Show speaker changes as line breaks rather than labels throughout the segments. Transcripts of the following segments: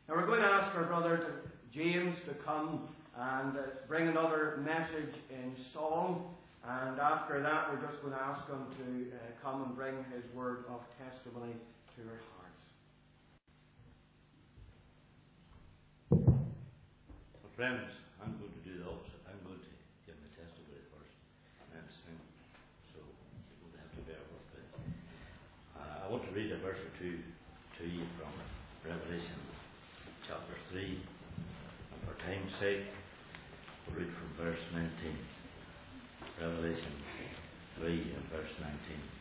Now we're going to ask our brother James to come and bring another message in song. And after that, we're just going to ask him to come and bring his word of testimony to our hearts.
Well, friends, I'm going to do the opposite. I'm going to give my testimony first and then sing. So you'll have to bear with me. I want to read a verse or two to you from Revelation chapter 3. And for time's sake, we'll read from verse 19. Revelation 3 and verse 19.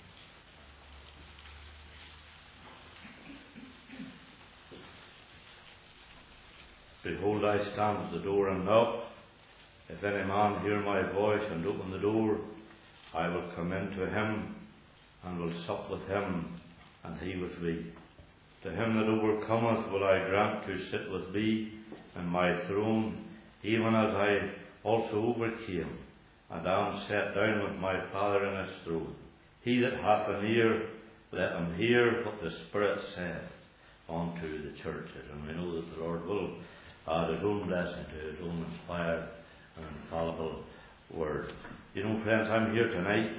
Behold, I stand at the door and knock. If any man hear my voice and open the door, I will come in to him and will sup with him, and he with me. To him that overcometh will I grant to sit with me in my throne, even as I also overcame, and am set down with my Father in his throne. He that hath an ear, let him hear what the Spirit saith unto the churches. And we know that the Lord will add his own blessing to his own inspired and infallible word. You know, friends, I'm here tonight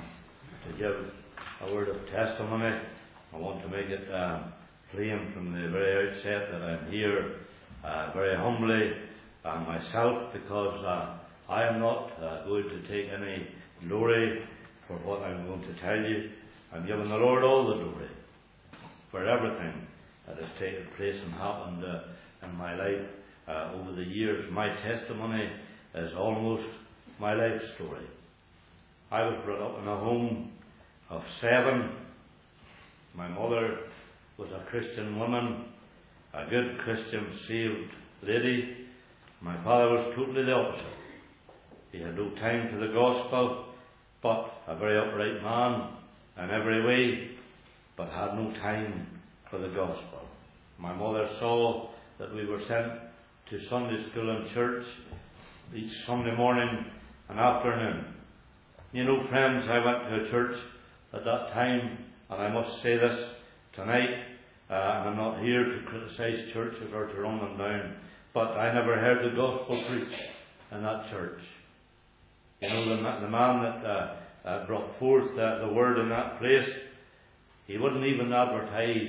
to give a word of testimony. I want to make it plain from the very outset that I'm here very humbly myself, because I am not going to take any glory for what I'm going to tell you. I'm giving the Lord all the glory for everything that has taken place and happened in my life over the years. My testimony is almost my life story. I was brought up in a home of 7. My mother was a Christian woman, a good Christian saved lady. My father was totally the opposite. He had no time for the gospel, but a very upright man in every way, but had no time for the gospel. My mother saw that we were sent to Sunday school and church each Sunday morning and afternoon. You know, friends, I went to a church at that time, and I must say this tonight, and I'm not here to criticise churches or to run them down, but I never heard the gospel preached in that church. You know, the man that brought forth the word in that place, he wouldn't even advertise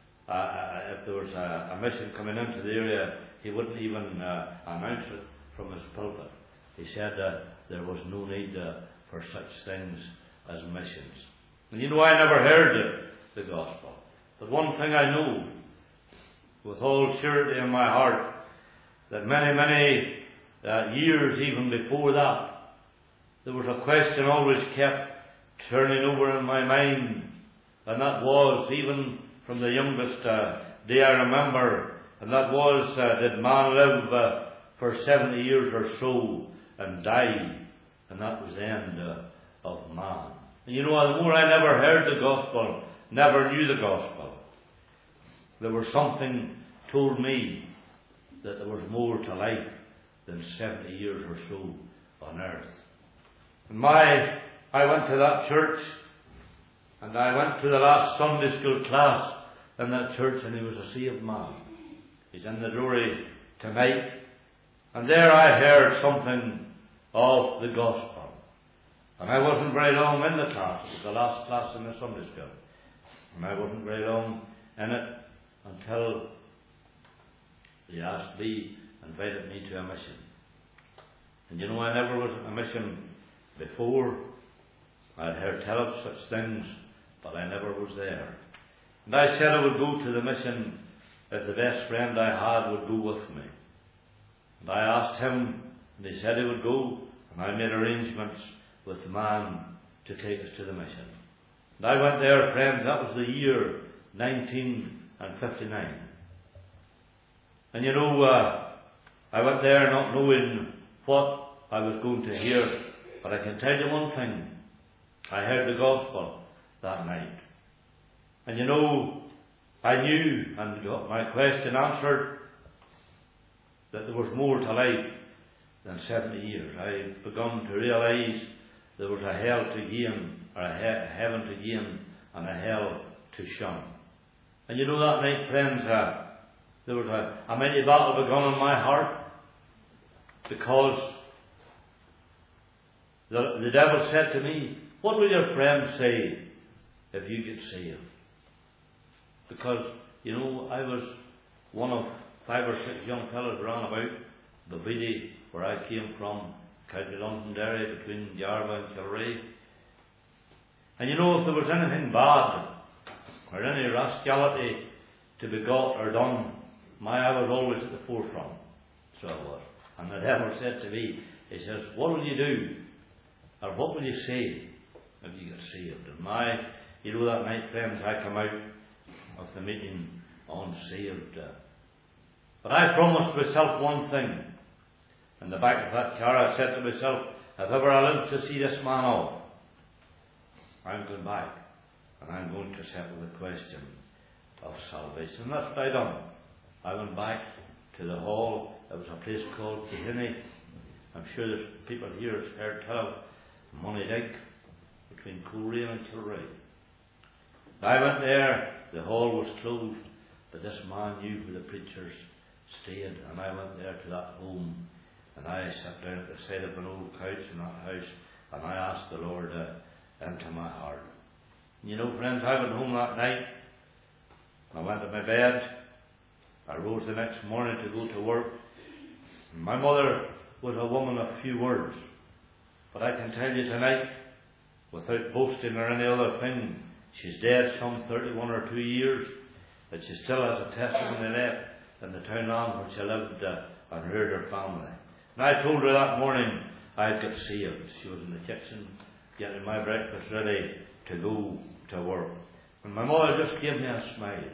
if there was a mission coming into the area. He wouldn't even announce it from his pulpit. He said there was no need for such things as missions. And you know, I never heard the gospel. But one thing I know with all surety in my heart, that many years even before that, there was a question always kept turning over in my mind, and that was, even from the youngest day I remember, and that was, did man live for 70 years or so and die? And that was the end of man. And you know, the more I never heard the gospel, never knew the gospel, there was something told me that there was more to life than 70 years or so on earth. And I went to that church, and I went to the last Sunday school class in that church, and he was a saved man. He's in the glory tonight. And there I heard something of the gospel. And I wasn't very long in the class. It was the last class in the Sunday school. And I wasn't very long in it until they asked me, invited me to a mission. And you know, I never was at a mission before. I'd heard tell of such things, but I never was there. And I said I would go to the mission if the best friend I had would go with me. And I asked him, and he said he would go, and I made arrangements with the man to take us to the mission. And I went there, friends, that was the year 1959. And you know, I went there not knowing what I was going to hear, but I can tell you one thing. I heard the gospel that night. And you know, I knew and got my question answered that there was more to life than 70 years. I begun to realise there was a hell to gain, or a heaven to gain, and a hell to shun. And you know, that night, friends, There was a mighty battle begun in my heart, because the devil said to me, what will your friends say if you get saved? Because, you know, I was one of 5 or 6 young fellows round about Bavidi, where I came from, County Londonderry, between Jarva and Kilray. And you know, if there was anything bad or any rascality to be got or done, I was always at the forefront. So I was. And the devil said to me, he says, what will you do? Or what will you say if you get saved? And you know, that night, friends, I come out of the meeting unsaved. But I promised myself one thing. In the back of that car, I said to myself, if ever I live to see this man off, I'm going back and I'm going to settle the question of salvation. That's what I done. I went back to the hall. It was a place called Kehinny. I'm sure there's people here that's heard tell of Monydink, between Coleraine and Kilray. I went there. The hall was closed, but this man knew where the preachers stayed, and I went there to that home, and I sat down at the side of an old couch in that house, and I asked the Lord into my heart. And you know, friends, I went home that night. I went to my bed. I rose the next morning to go to work. My mother was a woman of few words, but I can tell you tonight, without boasting or any other thing, she's dead some 31 or 2 years, but she still has a testimony left in the townland where she lived and reared her family. And I told her that morning I'd got saved. She was in the kitchen getting my breakfast ready to go to work. And my mother just gave me a smile.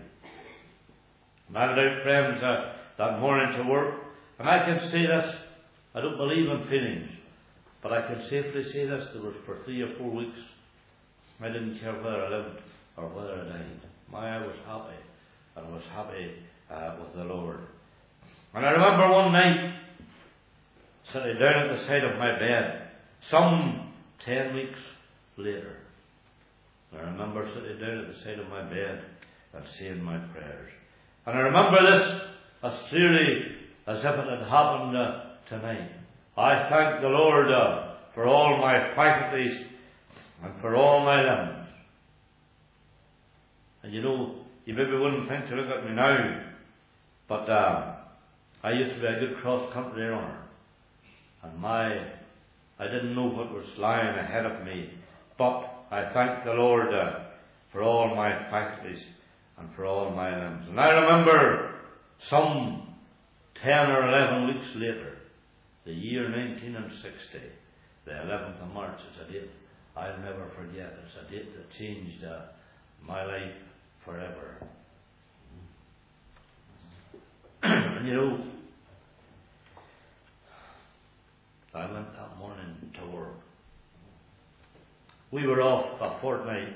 And I went out, friends, that morning to work. And I can say this, I don't believe in feelings, but I can safely say this, there was for 3 or 4 weeks, I didn't care whether I lived or whether I died. I was happy, and I was happy with the Lord. And I remember one night, sitting down at the side of my bed, some 10 weeks later, I remember sitting down at the side of my bed and saying my prayers. And I remember this as clearly as if it had happened tonight. I thank the Lord for all my faculties and for all my limbs. And you know, you maybe wouldn't think to look at me now, but I used to be a good cross-country runner. And I didn't know what was lying ahead of me, but I thank the Lord for all my faculties and for all my limbs. And I remember some 10 or 11 weeks later, the year 1960, the 11th of March, is a date I'll never forget. It's a date that changed my life forever. And you know, I went that morning to work. We were off a fortnight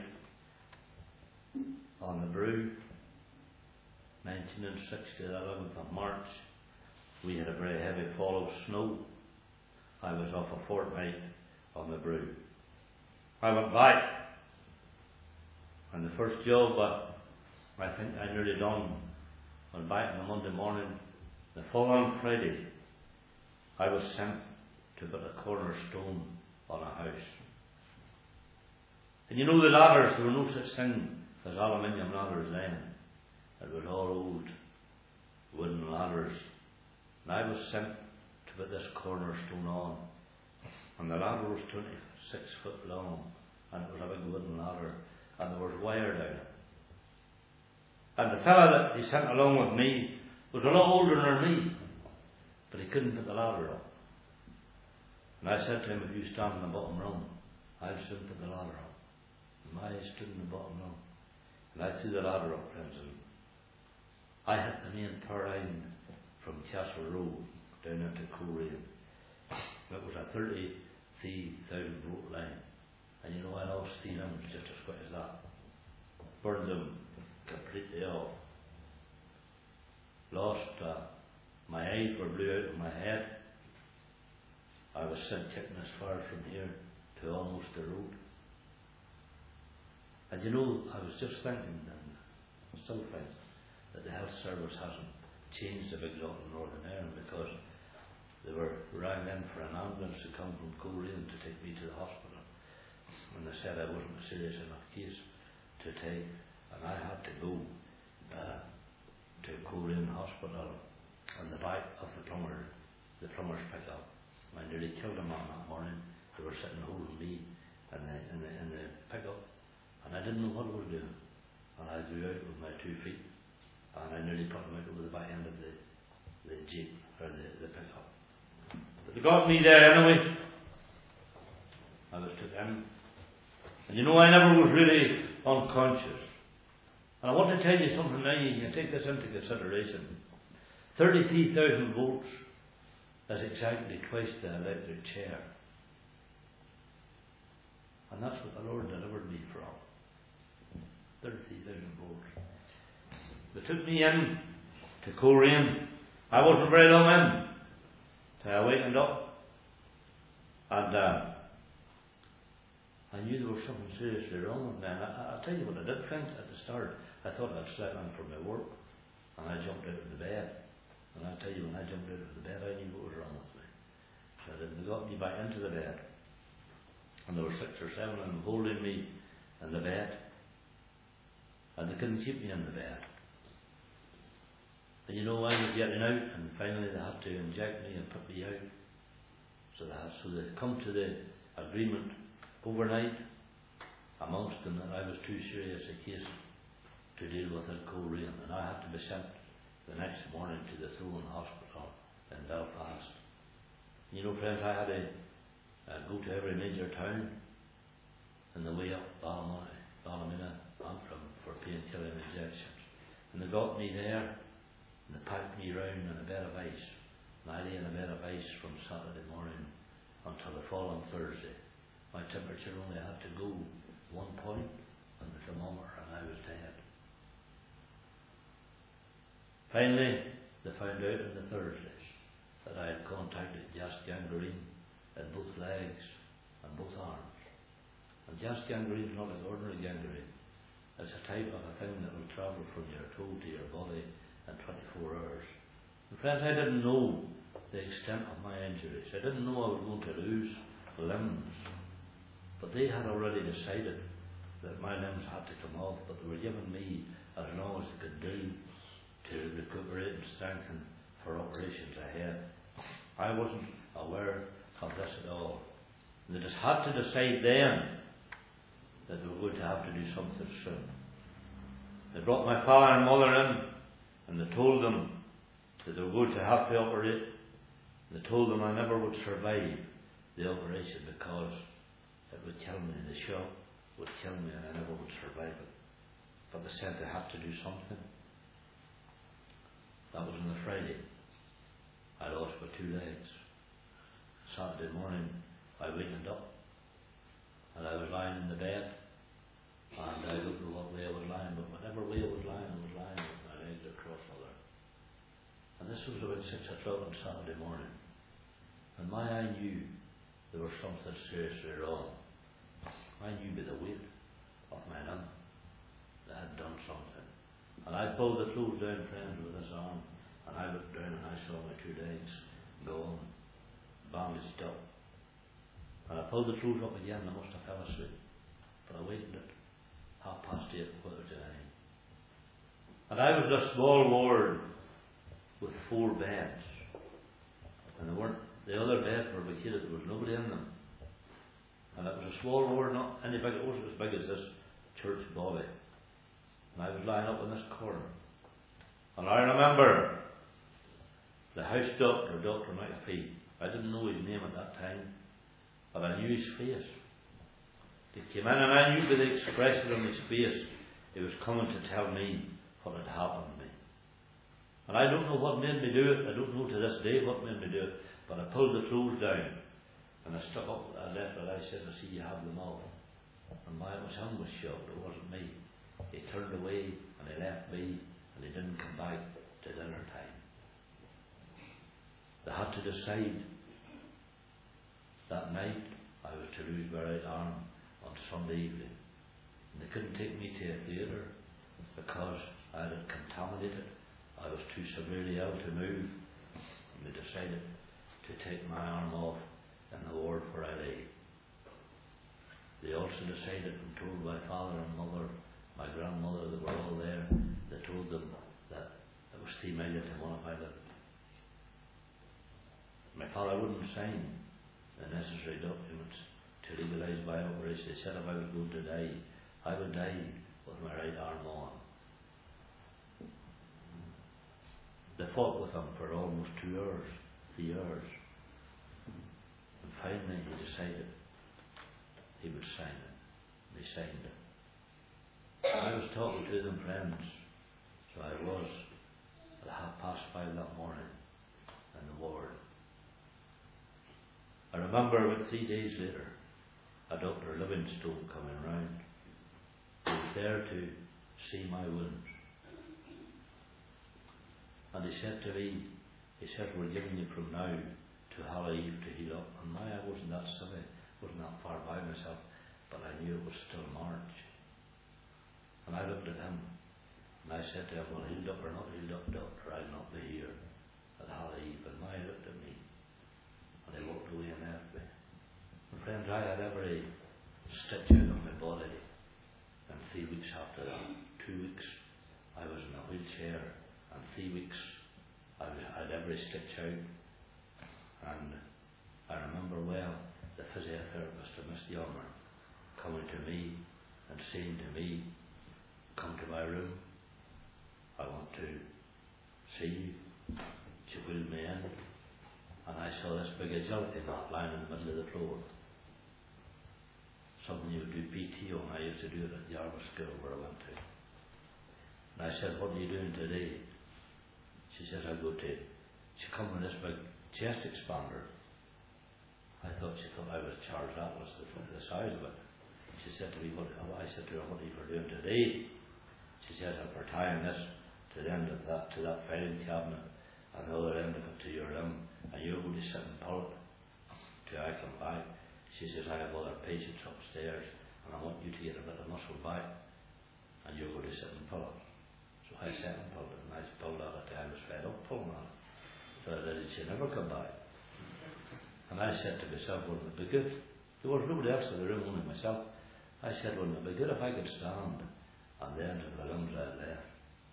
on the Brew, 1960, the 11th of March. We had a very heavy fall of snow. I was off a fortnight on the Brew. I went back, and the first job I think I nearly done, went back on the Monday morning. The following Friday, I was sent to put a cornerstone on a house. And you know, the ladders, there were no such thing as aluminium ladders then. It was all old wooden ladders. And I was sent to put this cornerstone on. And the ladder was 26 foot long, and it was a big wooden ladder, and there was wire down it. And the fellow that he sent along with me was a lot older than me, but he couldn't put the ladder up. And I said to him, if you stand in the bottom rung, I'll soon put the ladder up. And I stood in the bottom rung, and I threw the ladder up, friends, and I hit the main power line from Castle Road down into Coleraine. It was a 33,000 volt line, and you know, I lost 3 limbs just as quick as that. Burned them completely off. Lost my eyes were blew out of my head. I was sent kicking as far from here to almost the road. And you know, I was just thinking, and I still think, that the health service hasn't changed the big lot in Northern Ireland because they were rang in for an ambulance to come from Coleraine to take me to the hospital. And they said I wasn't a serious enough case to take, and I had to go to Coleraine Hospital on the back of the plumber's pickup. I nearly killed a man that morning. They were sitting holding me in the pickup, and I didn't know what I was doing. And I drew out with my 2 feet, and I nearly put them out over the back end of the jeep or the pickup. But they got me there anyway. I was took in, and you know I never was really unconscious. And I want to tell you something now. You can take this into consideration. 33,000 volts is exactly twice the electric chair. And that's what the Lord delivered me from. 33,000 volts. They took me in to Coleraine. I wasn't very long in till I wakened up. And I knew there was something seriously wrong with me. And I'll tell you what I did think at the start. I thought I'd slept in from my work. And I jumped out of the bed. And I'll tell you, when I jumped out of the bed, I knew what was wrong with me. So they got me back into the bed. And there were 6 or 7 of them holding me in the bed. And they couldn't keep me in the bed. And you know, I was getting out, and finally they had to inject me and put me out. So they come to the agreement overnight amongst them that I was too serious a case to deal with in Coleraine, and I had to be sent the next morning to the Throne Hospital in Belfast. You know, friends, I had to go to every major town on the way up Ballymena, Antrim, for painkilling injections. And they got me there, and they packed me round in a bed of ice. And I lay in a bed of ice from Saturday morning until the following Thursday. My temperature only had to go 1 point on the thermometer, and I was dead. Finally, they found out on the Thursdays that I had contracted gas gangrene in both legs and both arms. And gas gangrene is not like ordinary gangrene. It's a type of a thing that will travel from your toe to your body in 24 hours. And friends, I didn't know the extent of my injuries. I didn't know I was going to lose limbs. But they had already decided that my limbs had to come off, but they were giving me as long as they could do to recuperate and strengthen for operations ahead. I wasn't aware of this at all. And they just had to decide then that they were going to have to do something soon. They brought my father and mother in, and they told them that they were going to have to operate. They told them I never would survive the operation because it would kill me. The shock would kill me, and I never would survive it. But they said they had to do something. That was on the Friday. I lost my 2 legs. Saturday morning, I wakened up, and I was lying in the bed, and I don't know what way I was lying, but whatever way I was lying with my legs across other. And this was about 6 o'clock on Saturday morning. And my eye knew there was something seriously wrong. I knew by the weight of my limb that I had done something. And I pulled the clothes down, friends, with this arm, and I looked down and I saw my 2 legs gone, bandaged up. And I pulled the clothes up again, and I must have fell asleep. But I wakened at 8:30, 9:15. And I was in a small ward with 4 beds. And the other beds were vacated, there was nobody in them. And it was a small ward, not any big, it wasn't as big as this church body. And I was lying up in this corner. And I remember the house doctor, Dr. McAfee. I didn't know his name at that time, but I knew his face. He came in, and I knew by the expression on his face he was coming to tell me what had happened to me. And I don't know what made me do it. I don't know to this day what made me do it. But I pulled the clothes down, and I stuck up, I left it. I said, I see you have them off. And my him was shocked, it wasn't me. He turned away, and he left me, and he didn't come back to dinner time. They had to decide that night I was to lose my right arm on Sunday evening. And they couldn't take me to a theatre because I had contaminated
I was too severely ill to move, and they decided to take my arm off in the ward where I lay. They also decided and told my father and mother, my grandmother, they were all there, they told them that it was 3 million to one if I lived. My father wouldn't sign the necessary documents to legalise my operation. They said if I was going to die, I would die with my right arm on. They fought with him for almost 2 hours, 3 hours. And finally he decided he would sign it. They signed it. I was talking to them, friends, so I was at 5:30 that morning in the ward. I remember about 3 days later, a Dr. Livingstone coming round. He was there to see my wounds. And he said to me, he said, we're giving you from now to Halloween to heal up. And I wasn't that silly, wasn't that far by myself, but I knew it was still March. And I looked at him, and I said to him, well, healed up or not healed up, doctor, I'll not be here at Halloween. But he looked at me, and he walked away and left me. And friends, I had every stitch out of my body. And 3 weeks after that, 2 weeks, I was in a wheelchair, and 3 weeks, I had every stitch out. And I remember well the physiotherapist, Miss Yelmer, coming to me and saying to me, come to my room, I want to see you. She wheeled me in, and I saw this big agility mat lying in the middle of the floor. Something you would do PT on. I used to do it at Yarmouth School where I went to. And I said, what are you doing today? She says, she come with this big chest expander. I thought she thought I was Charles Atlas, the size of it. She said to me, I said to her, what are you for doing today? She says, I'm for tying this to the end of that, to that filing cabinet, and the other end of it to your limb, and you're going to sit and pull it till I come back. She says, I have other patients upstairs, and I want you to get a bit of muscle back, and you're going to sit and pull it. So I sat and pulled it, and I pulled at it. I was fed up pulling on it. So I did, she never come back. And I said to myself, wouldn't it be good? There was nobody else in the room, only myself. I said, wouldn't it be good if I could stand on the end of the limbs I had left?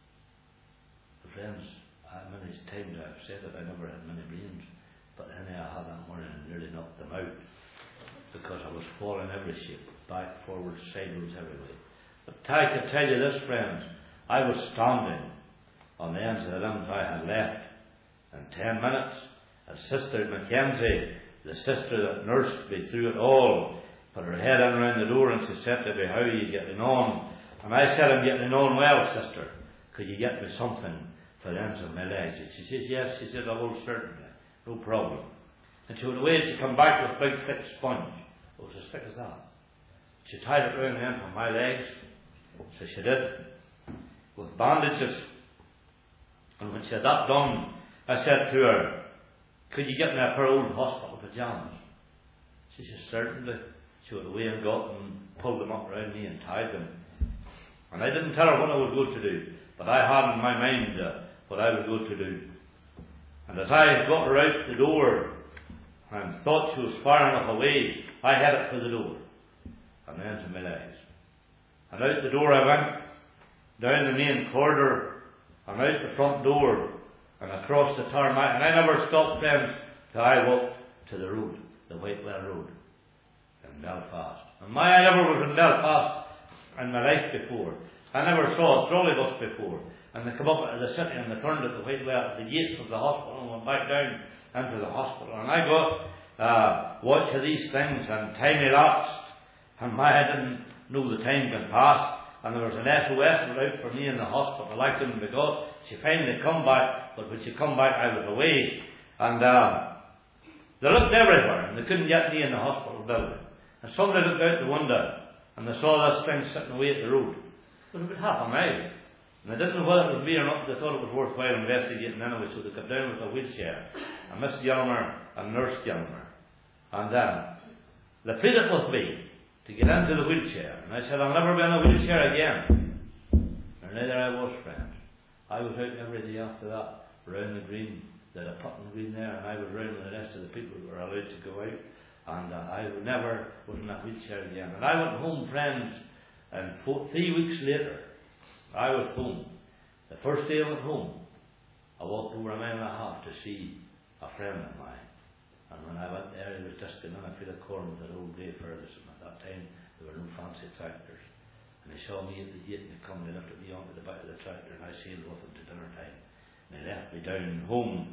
Friends, many times I've said that I never had many brains, but then I had that morning and nearly knocked them out because I was falling every shape, back, forward, sideways, every way. But I can tell you this, friends, I was standing on the ends of the limbs I had left in 10 minutes, and Sister Mackenzie, the sister that nursed me through it all, put her head in around the door and she said to me, how are you getting on? And I said, I'm getting on well, sister. Could you get me something for the ends of my legs? And she said, yes. She said, I will certainly. No problem. And she went away and she came back with a big thick sponge. It was as thick as that. She tied it round the end of my legs. So she did. With bandages. And when she had that done, I said to her, could you get me a pair of old hospital pyjamas? She said, certainly. She went away and got them, pulled them up around me and tied them. And I didn't tell her what I was going to do, but I had in my mind what I was going to do. And as I got her out the door and thought she was far enough away, I headed for the door and then to my legs. And out the door I went, down the main corridor, and out the front door, and across the tarmac. And I never stopped, friends, till I walked to the road, the Whitewell Road in Belfast. And I never was in Belfast in my life before. I never saw a trolley bus before. And they come up to the city and they turned at the Whitewell, at the gates of the hospital, and went back down into the hospital. And I got watch of these things, and time elapsed, and I didn't know the time can pass. And there was an SOS out for me in the hospital. I couldn't be got. She finally come back, but when she come back I was away. And they looked everywhere and they couldn't get me in the hospital building. And somebody looked out the window and they saw this thing sitting away at the road. It was about half a mile. And they didn't know whether it was me or not. They thought it was worthwhile investigating anyway, so they got down with a wheelchair. And Miss Yelmer and Nurse Yelmer. And they pleaded with me to get into the wheelchair. And I said, I'll never be in a wheelchair again. And neither I was, friends. I was out every day after that, round the green, they had a putting green there, and I was round with the rest of the people who were allowed to go out, and I never was in a wheelchair again. And I went home, friends, and 3 weeks later, I was home. The first day I went home, I walked over a mile and a half to see a friend of mine. And when I went there, he was just getting in a field of corn with an old grey Ferguson. At that time, there were no fancy tractors. And he saw me at the gate, and he come and he lifted me onto the back of the tractor, and I sailed with him to dinner time. And he left me down home.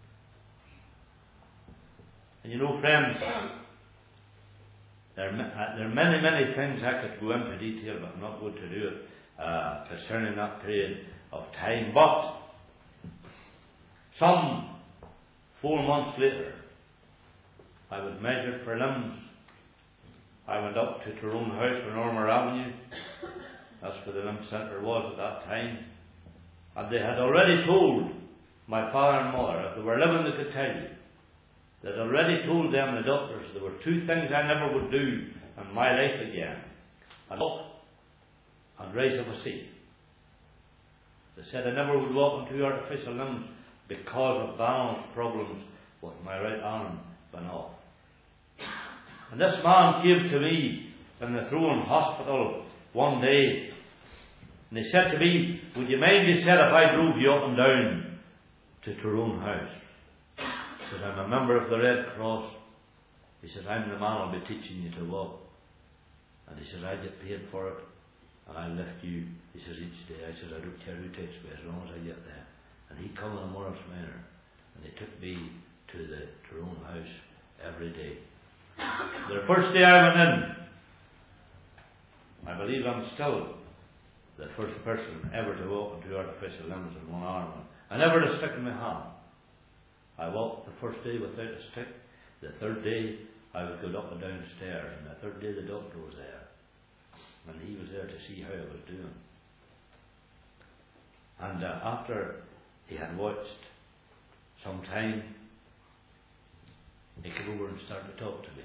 And you know, friends, there are many, many things I could go into detail, but I'm not going to do it concerning that period of time. But some 4 months later, I was measured for limbs. I went up to Tyrone House on Ormer Avenue. That's where the limb centre was at that time. And they had already told my father and mother, if they were living they could tell you, they had already told them, the doctors, there were 2 things I never would do in my life again. I'd walk and raise up a seat. They said I never would walk on 2 artificial limbs because of balance problems with my right arm being off. And this man came to me in the Tyrone Hospital one day, and he said to me, would you mind, he said, if I drove you up and down to Tyrone House? He said, I'm a member of the Red Cross. He said, I'm the man who'll be teaching you to walk. And he said, I get paid for it, and I'll lift you, he says, each day. I said, I don't care who takes me as long as I get there. And he come on Morris Manor, and he took me to the Tyrone House every day. The first day I went in, I believe I'm still the first person ever to walk on 2 artificial limbs in one arm. I never had a stick in my hand. I walked the first day without a stick. The third day I would go up and down the stairs, and the third day the doctor was there, and he was there to see how I was doing. And after he had watched some time, he came over and started to talk to me.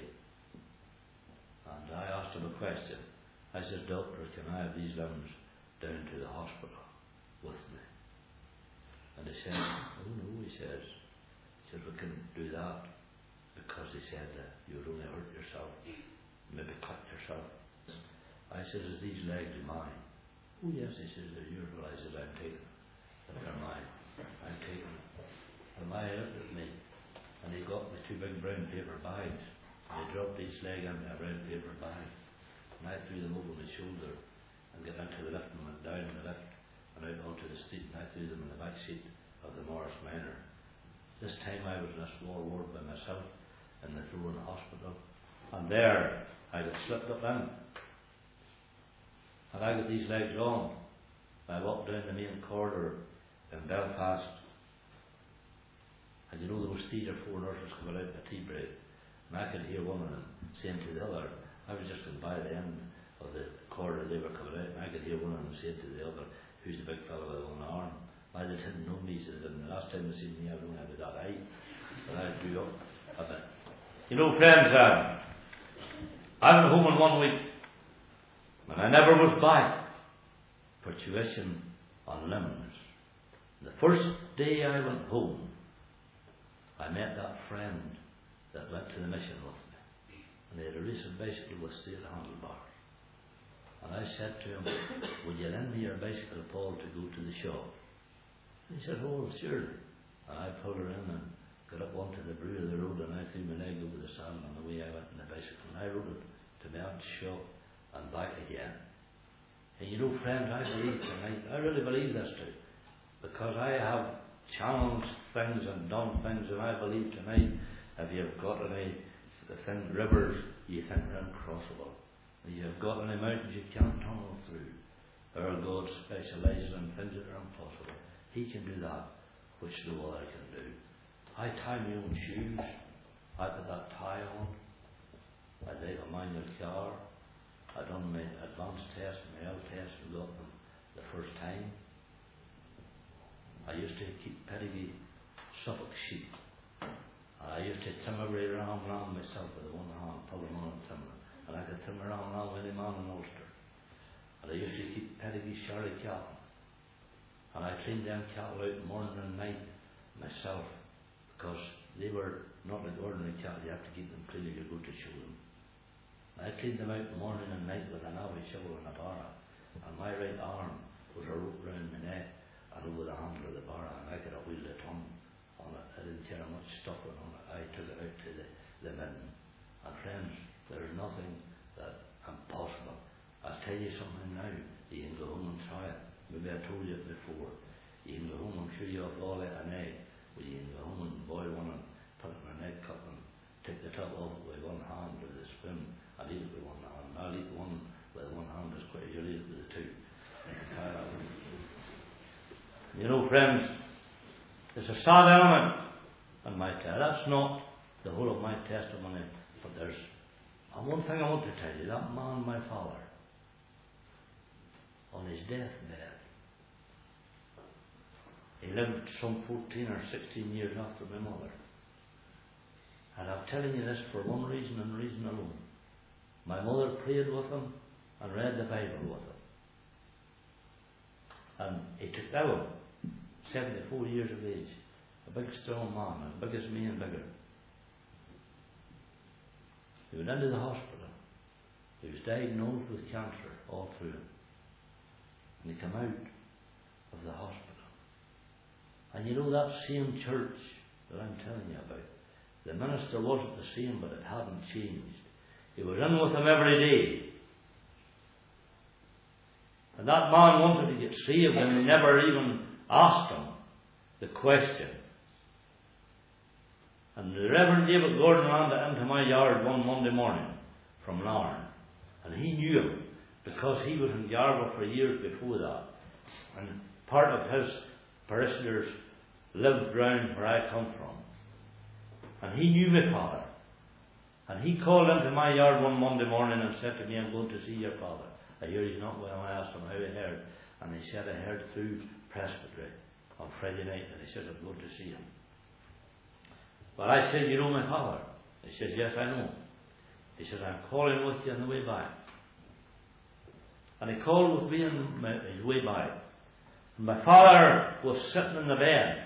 And I asked him a question. I said, Doctor, can I have these limbs down to the hospital with me? And he said, oh no, he says, we can do that because he said you would only hurt yourself, maybe cut yourself. I said, is these legs mine? Oh yes, he says, they're yours. Well, I said, I'm taking them. They're mine. I'm taking them. And my looked at me, and he got me 2 big brown paper bags, and he dropped each leg into a brown paper bag, and I threw them over my shoulder and got into the lift and went down in the lift and out onto the street, and I threw them in the back seat of the Morris Manor. This time I was in a small ward by myself in the Tyrone Hospital, and there I got slipped up in, and I got these legs on. I walked down the main corridor in Belfast, and you know there was 3 or 4 nurses coming out in a tea break, and I could hear one of them saying to the other, I was just going by the end of the corridor they were coming out, and I could hear one of them saying to the other, who's the big fellow with one arm? Why, they didn't know me, so they didn't. The last time they seen me, I don't have that eye, but I grew up a bit. You know, friends, I went home in 1 week, and I never was back for tuition on limbs. The first day I went home, I met that friend that went to the mission with me, and he had a racing bicycle with straight handlebars. And I said to him, would you lend me your bicycle, Paul, to go to the shop? And he said, oh, sure. And I pulled her in and got up onto the brew of the road, and I threw my leg over the saddle, and away I went on the bicycle, and I rode it to my aunt's shop and back again. And you know, friends, I believe tonight, I really believe this too, because I have challenged things and done things, and I believe tonight, if you've got any rivers you think are uncrossable, if you've got any mountains you can't tunnel through, our God specialises in things that are impossible. He can do that which no other can do. I tie my own shoes, I put that tie on, I drive a manual car, I done my advanced test, my L test, and got them the first time. I used to keep pedigree Suffolk sheep, and I used to trim every ram myself with one hand, pull them on and trim them, and I could trim around any man in Ulster. And I used to keep pedigree Sherry cattle, And I cleaned them cattle out morning and night myself, because they were not like ordinary cattle. You have to keep them clean if you go to show them. I cleaned them out morning and night with a navvy shovel and a barra, and my right arm was a rope round my neck and over the handle of the barra, and I could have wheeled a ton on it. I didn't care how much stuffing on it. I took it out to the men. And friends, there's nothing that impossible. I'll tell you something now. You can go home and try it. Maybe I told you it before. You can go home and chew you off all that an egg. Well, you can go home and boil one and put it in an egg cup and take the top off it with one hand with a spoon. I'll eat it with one hand. I'll eat one with one hand as quick as you'll eat it with the two. You know, friends, there's a sad element in my tale. That's not the whole of my testimony, but there's one thing I want to tell you. That man, my father, on his deathbed, he lived some 14 or 16 years after my mother. And I'm telling you this for one reason and reason alone. My mother prayed with him and read the Bible with him. And he took out 74 years of age, a big strong man, as big as me and bigger. He went into the hospital. He was diagnosed with cancer all through him. And he came out of the hospital. And you know that same church that I'm telling you about, the minister wasn't the same, but it hadn't changed. He was in with him every day. And that man wanted to get saved, and he never even asked him the question. And the Reverend David Gordon ran into my yard one Monday morning from Larne. And he knew him, because he was in Yarwood for years before that. And part of his parishioners lived round where I come from. And he knew my father. And he called into my yard one Monday morning and said to me, I'm going to see your father. I hear he's not well. I asked him how he heard. And he said, I heard through Presbytery on Friday night. And he said, I'm going to see him. Well, I said, you know my father? He said, yes, I know. He said, I'm calling with you on the way back. And he called with me on his way back. And my father was sitting in the bed.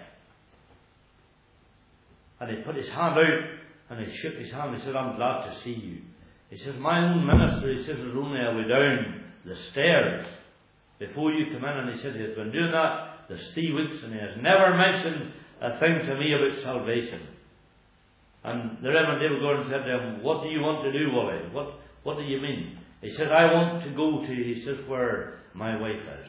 And he put his hand out and he shook his hand. He said, I'm glad to see you. He says, my own minister, he says, was only a way down the stairs before you come in. And he said, he's been doing that this 3 weeks and he has never mentioned a thing to me about salvation. And the Reverend David Gordon said to him, what do you want to do, Wally? What do you mean? He said, I want to go to, he says, where my wife is.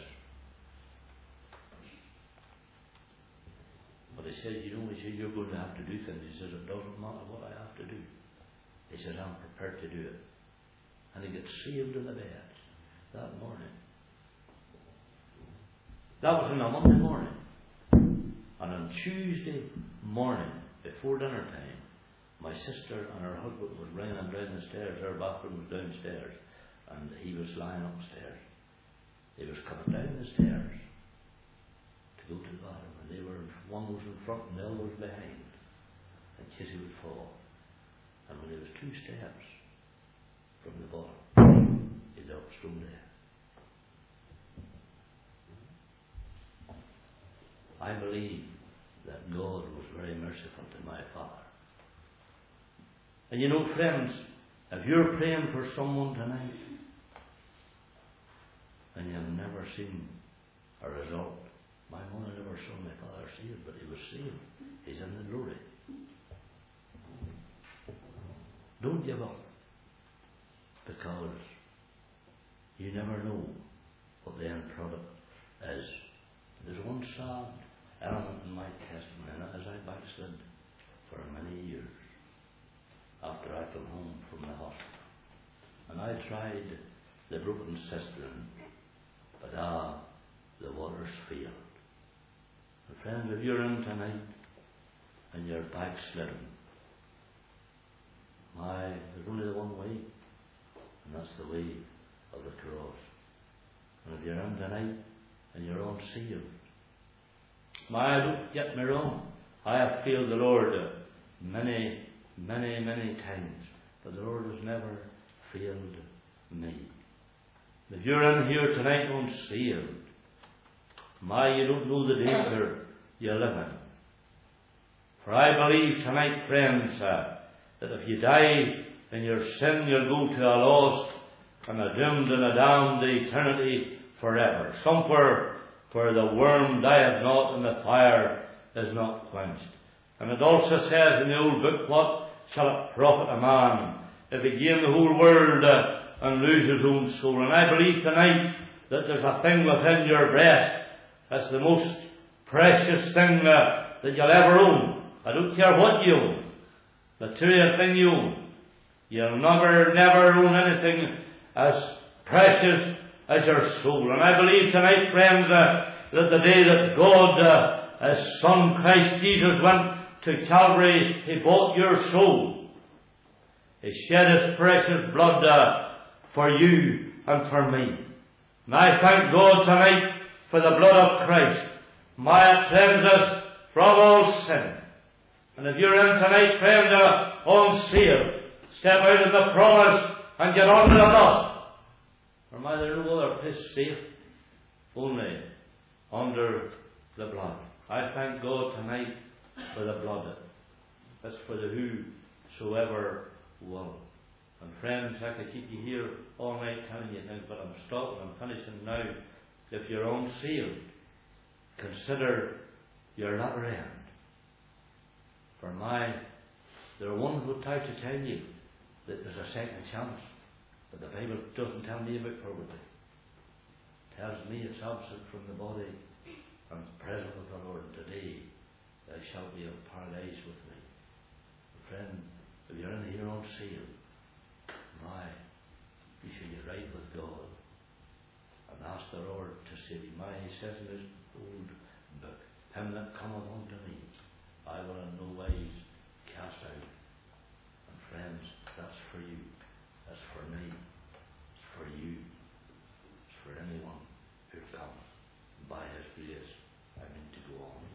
But he said, you know, he said, you're going to have to do things. He says, it doesn't matter what I have to do. He said, I'm prepared to do it. And he got saved in the bed that morning. That was on a Monday morning. And on Tuesday morning, before dinner time, my sister and her husband was ringing him down the stairs. Her bathroom was downstairs. And he was lying upstairs. He was coming down the stairs to go to the bathroom. And one was in front and the other was behind. In case he would fall. And when he was 2 steps from the bottom, he dropped stone dead. I believe that God was very merciful to my father. And you know, friends, if you're praying for someone tonight and you've never seen a result, my mother never saw my father saved, but he was saved. He's in the glory. Don't give up, because you never know what the end product is. There's one sad element in my testimony, and that is I backslid for many years after I came home from the hospital. And I tried the broken cistern, but the waters failed. And friends, if you're in tonight and you're backslidden, there's only the one way, and that's the way of the cross. And if you're in tonight and you're unsaved, don't get me wrong, I have failed the Lord many times, but the Lord has never failed me. If you're in here tonight unsaved, You don't know the danger you live in. For I believe tonight, friends, that if you die in your sin, you'll go to a lost and a doomed and a damned eternity forever, somewhere where the worm dieth not and the fire is not quenched. And it also says in the old book, what shall it profit a man if he gain the whole world and lose his own soul? And I believe tonight that there's a thing within your breast that's the most precious thing that you'll ever own. I don't care what you own, material thing you own. You'll never own anything as precious as your soul. And I believe tonight, friends, that the day that God, His Son Christ Jesus, went to Calvary, He bought your soul. He shed His precious blood for you and for me. And I thank God tonight for the blood of Christ. May it cleanse us from all sin. And if you're in tonight, friend, unsaved, step out of the promise and get under the blood. For may there no other place safe, only under the blood. I thank God tonight for the blood. That's for the whosoever will. And friends, I could keep you here all night telling you things, but I'm stopping, I'm finishing now. If you're unsaved, consider your latter end. For there are one who will try to tell you that there's a second chance, but the Bible doesn't tell me about purgatory. It tells me it's absent from the body and present with the Lord. Today thou shalt be in paradise with me. Friend, if you're in here unsaved, you should get right with God and ask the Lord to save you. He says in His old book, him that cometh unto me, I will in no wise cast out. And friends, that's for you. That's for me. It's for you. It's for anyone who comes by His grace. I mean to go on.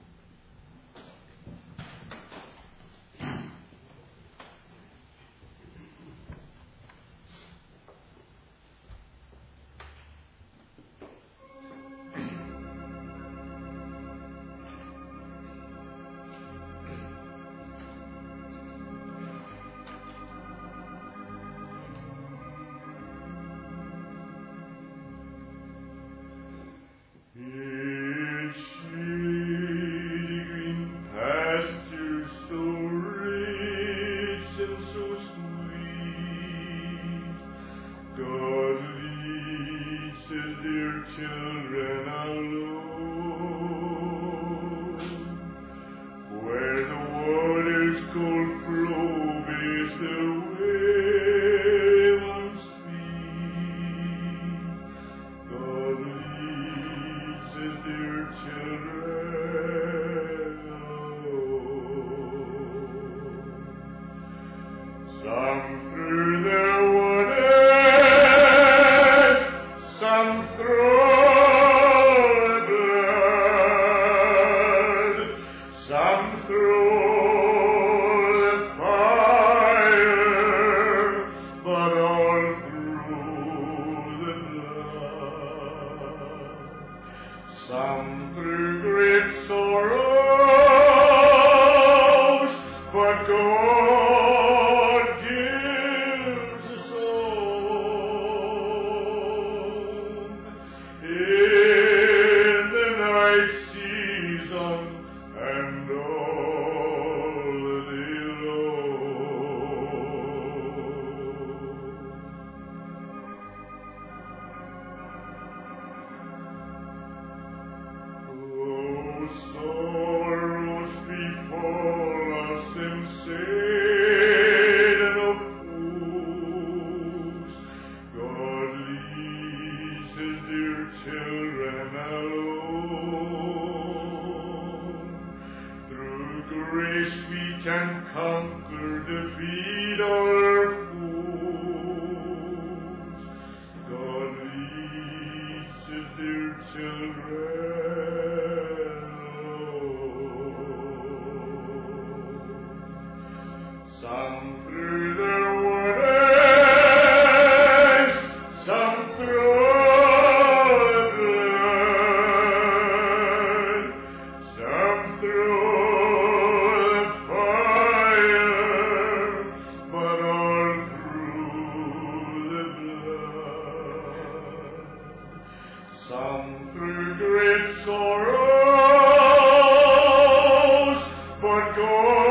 joy.